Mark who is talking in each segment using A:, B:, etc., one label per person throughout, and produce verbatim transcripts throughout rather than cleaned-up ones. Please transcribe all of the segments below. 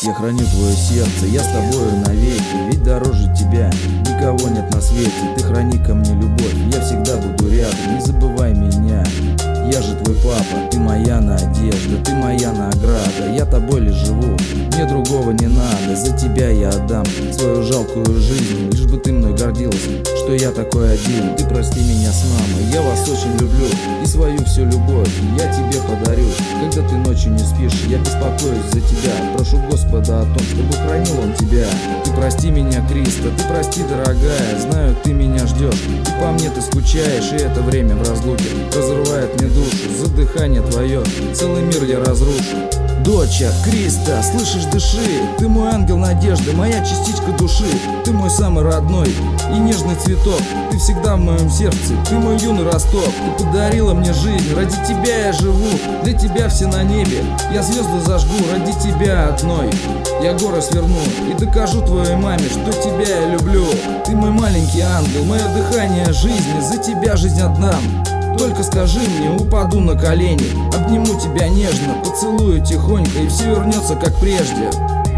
A: Я храню твое сердце, я с тобою навеки, ведь дороже тебя никого нет на свете. Ты храни ко мне любовь, я всегда буду рядом, не забывай меня. Я же твой папа, ты моя надежда, ты моя награда. Я тобой лишь живу, мне другого не надо. За тебя я отдам свою жалкую жизнь, лишь бы ты мной гордилась, что я такой один. Ты прости меня с мамой, я вас очень люблю, и свою всю любовь я тебе подарю. Когда ты ночью не спишь, я беспокоюсь за тебя, прошу Господа о том, чтобы хранил он тебя. Ты прости меня, Криста, ты прости, дорогая, знаю, ты меня ждешь, и по мне ты скучаешь, и это время в разлуке разрывает мне душу. За дыхание твое целый мир я разрушу. Доча, Криста, слышишь, дыши, ты мой ангел надежды, моя частичка души. Ты мой самый родной и нежный цветок, ты всегда в моем сердце, ты мой юный росток. Ты подарила мне жизнь, ради тебя я живу, для тебя все на небе, я звезды зажгу, ради тебя одной я горы сверну и докажу твоей маме, что тебя я люблю. Ты мой маленький ангел, мое дыхание жизни, за тебя жизнь отдам. Только скажи мне, упаду на колени, обниму тебя нежно, поцелую тихонько, и все вернется как прежде.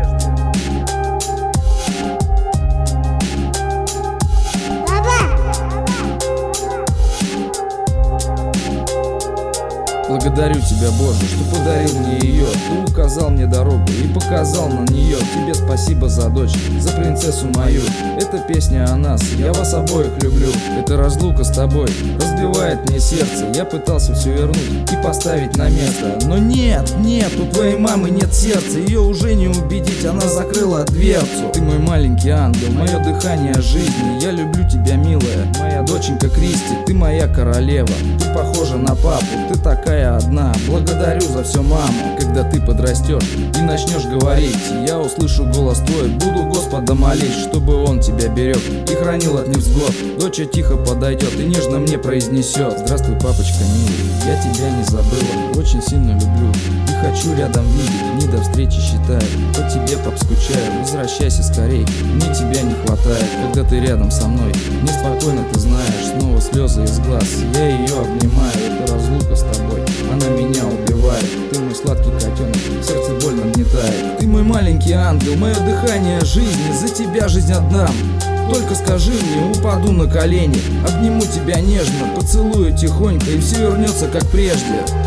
A: Благодарю тебя, Боже, что подарил мне ее. Ты указал мне дорогу и показал на нее. Тебе спасибо за дочь, за принцессу мою. Эта песня о нас, я вас обоих люблю. Эта разлука с тобой разбивает мне сердце. Я пытался все вернуть и поставить на место, но нет, нет, у твоей мамы нет сердца. Ее уже не убедить, она закрыла дверцу. Ты мой маленький ангел, мое дыхание жизни. Я люблю тебя, милая, моя доченька Кристи. Ты моя королева, ты похожа на папу, ты такая одна. Благодарю за все, мама. Когда ты подрастешь и начнешь говорить, я услышу голос твой, буду Господа молить, чтобы он тебя берег и хранил от невзгод. Доча тихо подойдет и нежно мне произнесет: здравствуй, папочка милый, я тебя не забыла, очень сильно люблю и хочу рядом видеть, дни до встречи считаю, по тебе, пап, скучаю, возвращайся скорей, мне тебя не хватает, когда ты рядом со мной, неспокойно, ты знаешь, снова слезы из глаз, я ее обнимаю, это разлука с тобой, она меня убивает. Ты мой сладкий котенок, сердце больно гнетает. Ты мой маленький ангел, мое дыхание жизни, за тебя жизнь отдам. Только скажи мне, упаду на колени, обниму тебя нежно, поцелую тихонько, и все вернется как прежде.